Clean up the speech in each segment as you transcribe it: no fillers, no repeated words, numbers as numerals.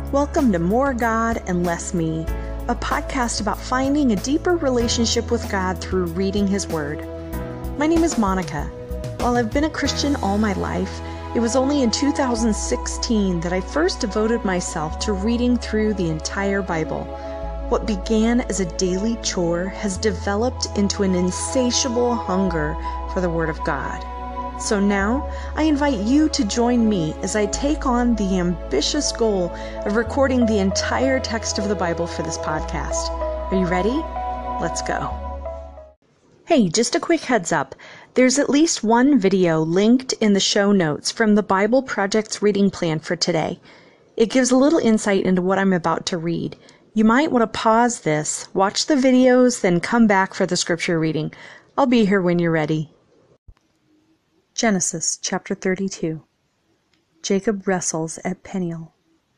Welcome to More God and Less Me, a podcast about finding a deeper relationship with God through reading His Word. My name is Monica. While I've been a Christian all my life, it was only in 2016 that I first devoted myself to reading through the entire Bible. What began as a daily chore has developed into an insatiable hunger for the Word of God. So now, I invite you to join me as I take on the ambitious goal of recording the entire text of the Bible for this podcast. Are you ready? Let's go. Hey, just a quick heads up. There's at least one video linked in the show notes from the Bible Project's reading plan for today. It gives a little insight into what I'm about to read. You might want to pause this, watch the videos, then come back for the scripture reading. I'll be here when you're ready. Genesis chapter 32. Jacob wrestles at Peniel.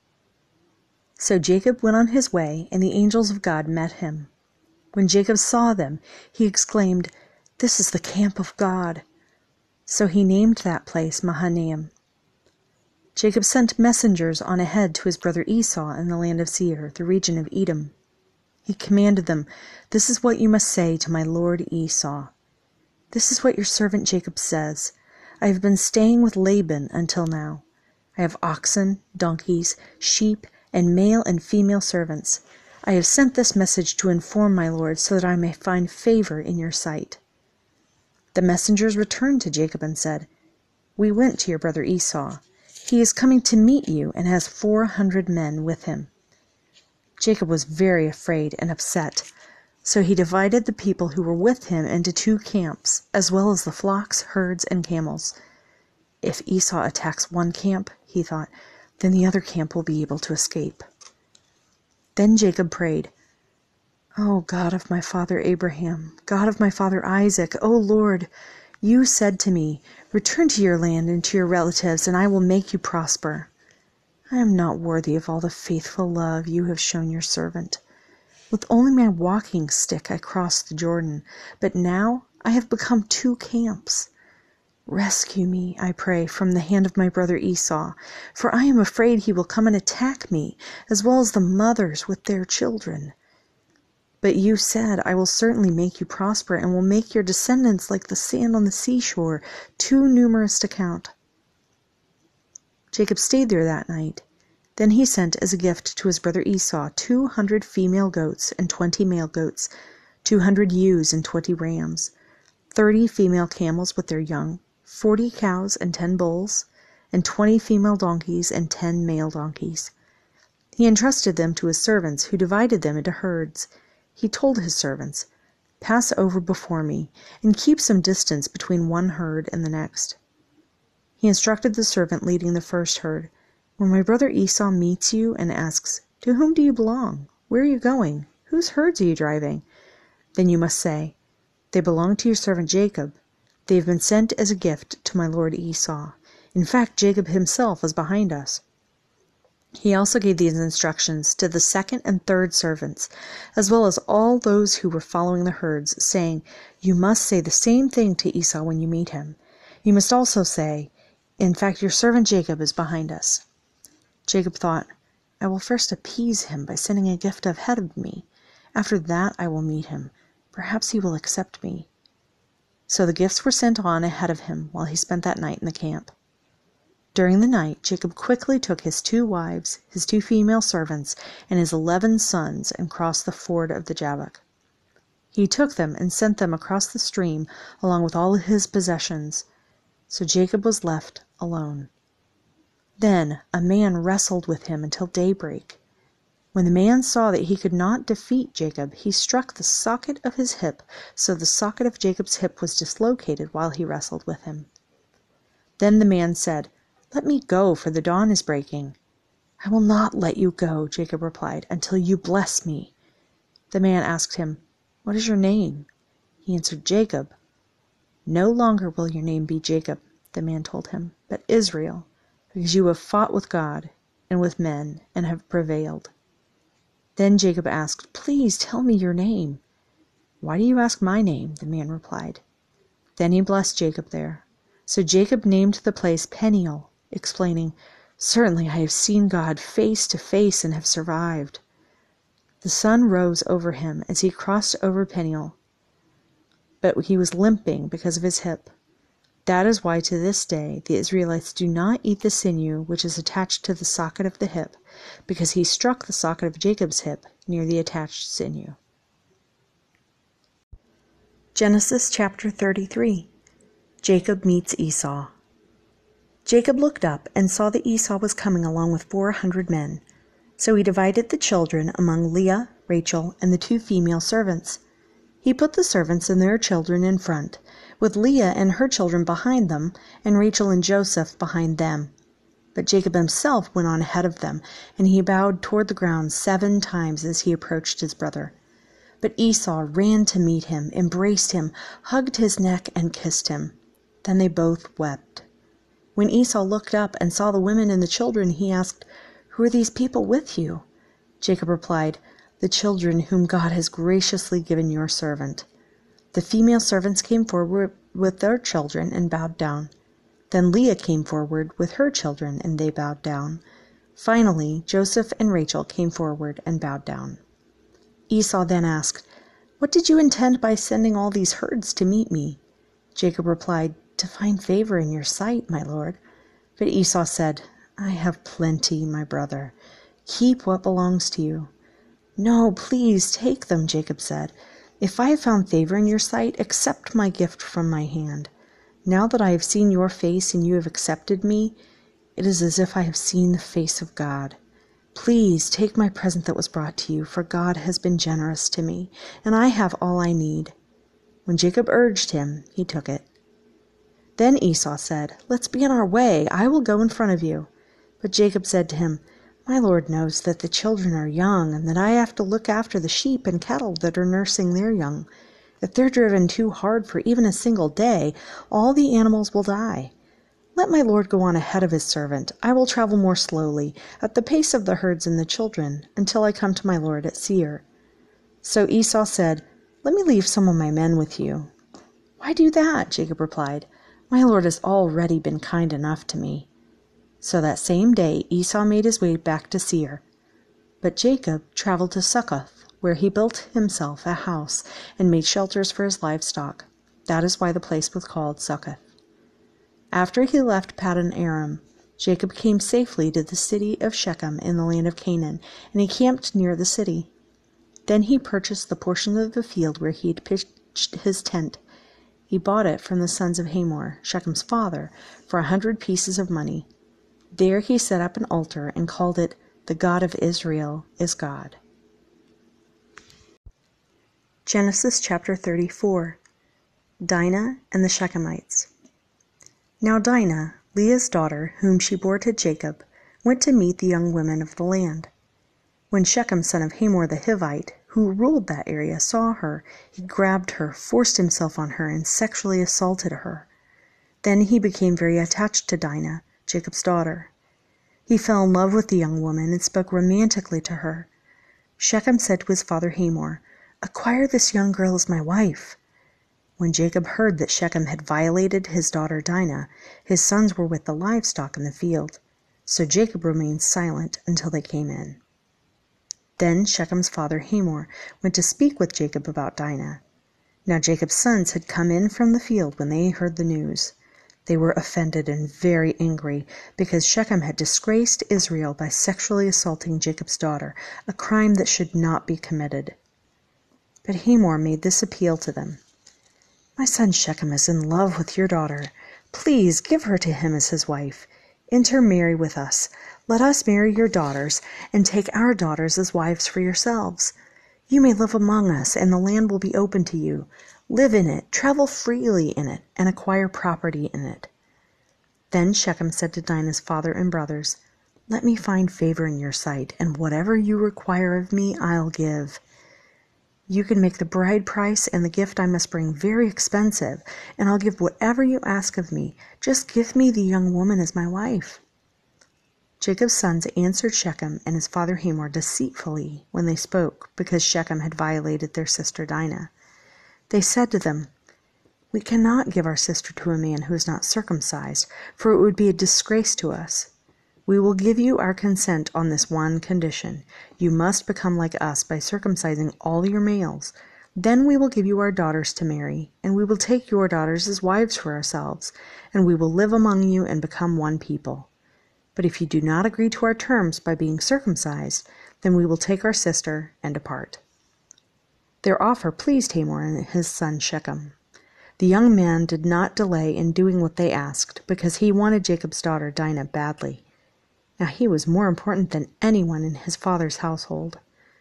So Jacob went on his way, and the angels of God met him. When Jacob saw them, he exclaimed, "This is the camp of God." So he named that place Mahanaim. Jacob sent messengers on ahead to his brother Esau in the land of Seir, the region of Edom. He commanded them, "This is what you must say to my lord Esau. This is what your servant Jacob says. I have been staying with Laban until now. I have oxen, donkeys, sheep, and male and female servants. I have sent this message to inform my lord so that I may find favor in your sight." The messengers returned to Jacob and said, "We went to your brother Esau. He is coming to meet you and has 400 men with him." Jacob was very afraid and upset. So he divided the people who were with him into 2 camps, as well as the flocks, herds, and camels. If Esau attacks one camp, he thought, then the other camp will be able to escape. Then Jacob prayed, "O God of my father Abraham, God of my father Isaac, O Lord, you said to me, 'Return to your land and to your relatives, and I will make you prosper.' I am not worthy of all the faithful love you have shown your servant. With only my walking stick I crossed the Jordan, but now I have become 2 camps. Rescue me, I pray, from the hand of my brother Esau, for I am afraid he will come and attack me, as well as the mothers with their children. But you said, 'I will certainly make you prosper, and will make your descendants like the sand on the seashore, too numerous to count.'" Jacob stayed there that night. Then he sent as a gift to his brother Esau 200 female goats and 20 male goats, 200 ewes and 20 rams, 30 female camels with their young, 40 cows and 10 bulls, and 20 female donkeys and 10 male donkeys. He entrusted them to his servants, who divided them into herds. He told his servants, "Pass over before me, and keep some distance between one herd and the next." He instructed the servant leading the first herd, "When my brother Esau meets you and asks, 'To whom do you belong? Where are you going? Whose herds are you driving?' then you must say, 'They belong to your servant Jacob. They have been sent as a gift to my lord Esau. In fact, Jacob himself is behind us.'" He also gave these instructions to the second and third servants, as well as all those who were following the herds, saying, "You must say the same thing to Esau when you meet him. You must also say, 'In fact, your servant Jacob is behind us.'" Jacob thought, "I will first appease him by sending a gift ahead of me. After that I will meet him. Perhaps he will accept me." So the gifts were sent on ahead of him while he spent that night in the camp. During the night, Jacob quickly took his 2 wives, his 2 female servants, and his 11 sons and crossed the ford of the Jabbok. He took them and sent them across the stream along with all his possessions. So Jacob was left alone. Then a man wrestled with him until daybreak. When the man saw that he could not defeat Jacob, he struck the socket of his hip, so the socket of Jacob's hip was dislocated while he wrestled with him. Then the man said, "Let me go, for the dawn is breaking." "I will not let you go," Jacob replied, "until you bless me." The man asked him, "What is your name?" He answered, "Jacob." "No longer will your name be Jacob," the man told him, "but Israel, because you have fought with God and with men and have prevailed." Then Jacob asked, "Please tell me your name." "Why do you ask my name?" the man replied. Then he blessed Jacob there. So Jacob named the place Peniel, explaining, Certainly I have seen God face to face and have survived." The sun rose over him as he crossed over Peniel, but he was limping because of his hip. That is why to this day the Israelites do not eat the sinew which is attached to the socket of the hip, because he struck the socket of Jacob's hip near the attached sinew. Genesis chapter 33. Jacob meets Esau. Jacob looked up and saw that Esau was coming along with 400 men. So he divided the children among Leah, Rachel, and the 2 female servants. He put the servants and their children in front, with Leah and her children behind them, and Rachel and Joseph behind them. But Jacob himself went on ahead of them, and he bowed toward the ground 7 times as he approached his brother. But Esau ran to meet him, embraced him, hugged his neck, and kissed him. Then they both wept. When Esau looked up and saw the women and the children, he asked, "Who are these people with you?" Jacob replied, "The children whom God has graciously given your servant." The female servants came forward with their children and bowed down. Then Leah came forward with her children, and they bowed down. Finally, Joseph and Rachel came forward and bowed down. Esau then asked, "What did you intend by sending all these herds to meet me?" Jacob replied, "To find favor in your sight, my lord." But Esau said, "I have plenty, my brother. Keep what belongs to you." "No, please take them," Jacob said. "If I have found favor in your sight, accept my gift from my hand. Now that I have seen your face and you have accepted me, it is as if I have seen the face of God. Please take my present that was brought to you, for God has been generous to me, and I have all I need." When Jacob urged him, he took it. Then Esau said, "Let's be on our way. I will go in front of you." But Jacob said to him, "My lord knows that the children are young, and that I have to look after the sheep and cattle that are nursing their young. If they're driven too hard for even a single day, all the animals will die. Let my lord go on ahead of his servant. I will travel more slowly, at the pace of the herds and the children, until I come to my lord at Seir." So Esau said, "Let me leave some of my men with you." "Why do that?" Jacob replied. "My lord has already been kind enough to me." So that same day Esau made his way back to Seir. But Jacob traveled to Succoth, where he built himself a house and made shelters for his livestock. That is why the place was called Succoth. After he left Paddan Aram, Jacob came safely to the city of Shechem in the land of Canaan, and he camped near the city. Then he purchased the portion of the field where he had pitched his tent. He bought it from the sons of Hamor, Shechem's father, for 100 pieces of money. There he set up an altar and called it, "The God of Israel is God." Genesis chapter 34. Dinah and the Shechemites. Now Dinah, Leah's daughter, whom she bore to Jacob, went to meet the young women of the land. When Shechem, son of Hamor the Hivite, who ruled that area, saw her, he grabbed her, forced himself on her, and sexually assaulted her. Then he became very attached to Dinah, Jacob's daughter. He fell in love with the young woman and spoke romantically to her. Shechem said to his father Hamor, "Acquire this young girl as my wife." When Jacob heard that Shechem had violated his daughter Dinah, his sons were with the livestock in the field. So Jacob remained silent until they came in. Then Shechem's father Hamor went to speak with Jacob about Dinah. Now Jacob's sons had come in from the field when they heard the news. They were offended and very angry, because Shechem had disgraced Israel by sexually assaulting Jacob's daughter, a crime that should not be committed. But Hamor made this appeal to them. "My son Shechem is in love with your daughter. Please give her to him as his wife. Intermarry with us. Let us marry your daughters, and take our daughters as wives for yourselves. You may live among us, and the land will be open to you. Live in it, travel freely in it, and acquire property in it." Then Shechem said to Dinah's father and brothers, "Let me find favor in your sight, and whatever you require of me, I'll give. You can make the bride price and the gift I must bring very expensive, and I'll give whatever you ask of me. Just give me the young woman as my wife." Jacob's sons answered Shechem and his father Hamor deceitfully when they spoke, because Shechem had violated their sister Dinah. They said to them, "We cannot give our sister to a man who is not circumcised, for it would be a disgrace to us." We will give you our consent on this one condition. You must become like us by circumcising all your males. Then we will give you our daughters to marry, and we will take your daughters as wives for ourselves, and we will live among you and become one people. But if you do not agree to our terms by being circumcised, then we will take our sister and depart." Their offer pleased Hamor and his son Shechem. The young man did not delay in doing what they asked, because he wanted Jacob's daughter Dinah badly. Now he was more important than anyone in his father's household.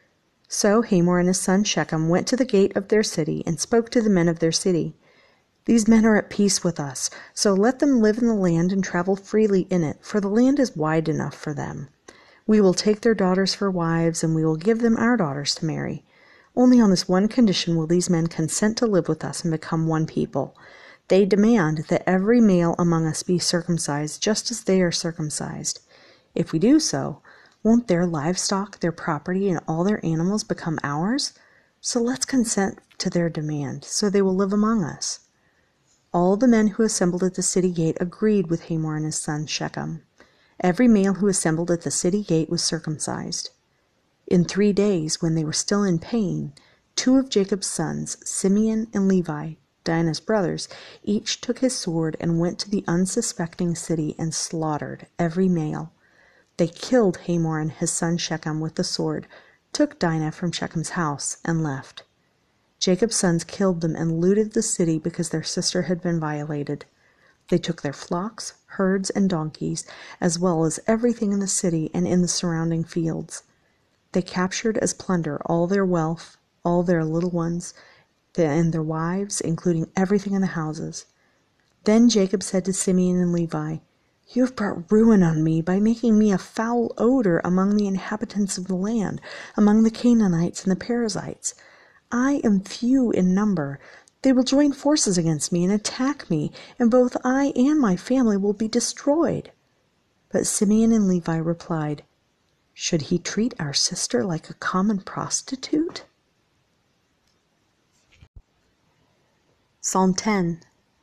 So Hamor and his son Shechem went to the gate of their city and spoke to the men of their city. "These men are at peace with us, so let them live in the land and travel freely in it, for the land is wide enough for them. We will take their daughters for wives, and we will give them our daughters to marry. Only on this one condition will these men consent to live with us and become one people. They demand that every male among us be circumcised, just as they are circumcised. If we do so, won't their livestock, their property, and all their animals become ours? So let's consent to their demand, so they will live among us." All the men who assembled at the city gate agreed with Hamor and his son Shechem. Every male who assembled at the city gate was circumcised. In 3 days, when they were still in pain, 2 of Jacob's sons, Simeon and Levi, Dinah's brothers, each took his sword and went to the unsuspecting city and slaughtered every male. They killed Hamor and his son Shechem with the sword, took Dinah from Shechem's house, and left. Jacob's sons killed them and looted the city because their sister had been violated. They took their flocks, herds, and donkeys, as well as everything in the city and in the surrounding fields. They captured as plunder all their wealth, all their little ones, and their wives, including everything in the houses. Then Jacob said to Simeon and Levi, "You have brought ruin on me by making me a foul odor among the inhabitants of the land, among the Canaanites and the Perizzites. I am few in number. They will join forces against me and attack me, and both I and my family will be destroyed." But Simeon and Levi replied, "Should he treat our sister like a common prostitute?" Psalm 10.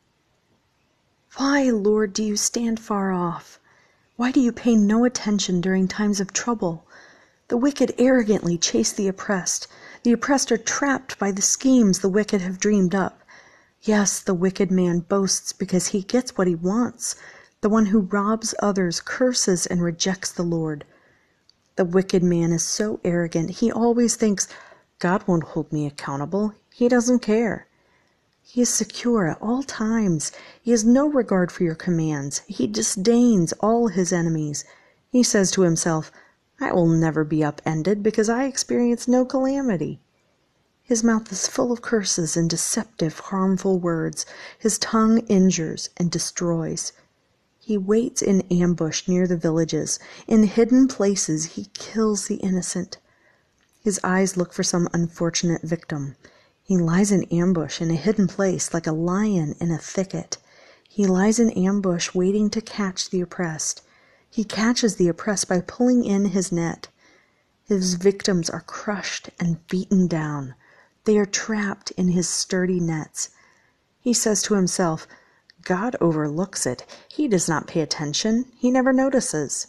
Why, Lord, do you stand far off? Why do you pay no attention during times of trouble? The wicked arrogantly chase the oppressed. The oppressed are trapped by the schemes the wicked have dreamed up. Yes, the wicked man boasts because he gets what he wants. The one who robs others curses and rejects the Lord. The wicked man is so arrogant, he always thinks, "God won't hold me accountable. He doesn't care." He is secure at all times. He has no regard for your commands. He disdains all his enemies. He says to himself, "I will never be upended because I experience no calamity." His mouth is full of curses and deceptive, harmful words. His tongue injures and destroys. He waits in ambush near the villages. In hidden places he kills the innocent. His eyes look for some unfortunate victim. He lies in ambush in a hidden place like a lion in a thicket. He lies in ambush waiting to catch the oppressed. He catches the oppressed by pulling in his net. His victims are crushed and beaten down. They are trapped in his sturdy nets. He says to himself, "God overlooks it. He does not pay attention. He never notices."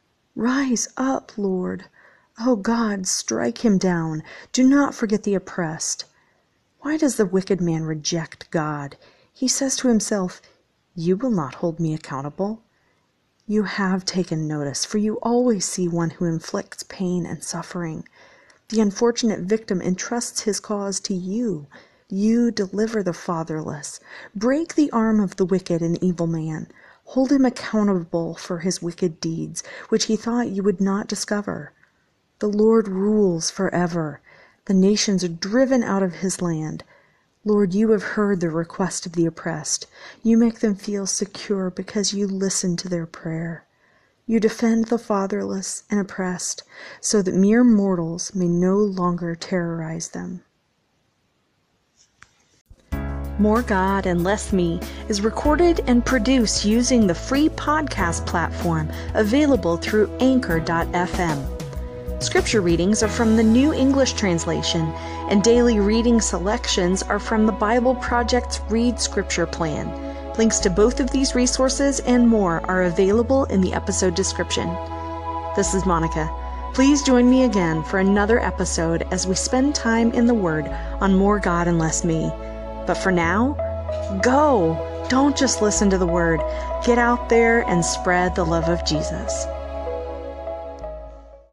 Rise up, Lord. O God, strike him down. Do not forget the oppressed. Why does the wicked man reject God? He says to himself, "You will not hold me accountable." You have taken notice, for you always see one who inflicts pain and suffering. The unfortunate victim entrusts his cause to you. You deliver the fatherless. Break the arm of the wicked and evil man. Hold him accountable for his wicked deeds, which he thought you would not discover. The Lord rules forever. The nations are driven out of his land. Lord, you have heard the request of the oppressed. You make them feel secure because you listen to their prayer. You defend the fatherless and oppressed so that mere mortals may no longer terrorize them. More God and Less Me is recorded and produced using the free podcast platform available through Anchor.fm. Scripture readings are from the New English Translation, and daily reading selections are from the Bible Project's Read Scripture Plan. Links to both of these resources and more are available in the episode description. This is Monica. Please join me again for another episode as we spend time in the Word on More God and Less Me. But for now, go! Don't just listen to the Word. Get out there and spread the love of Jesus.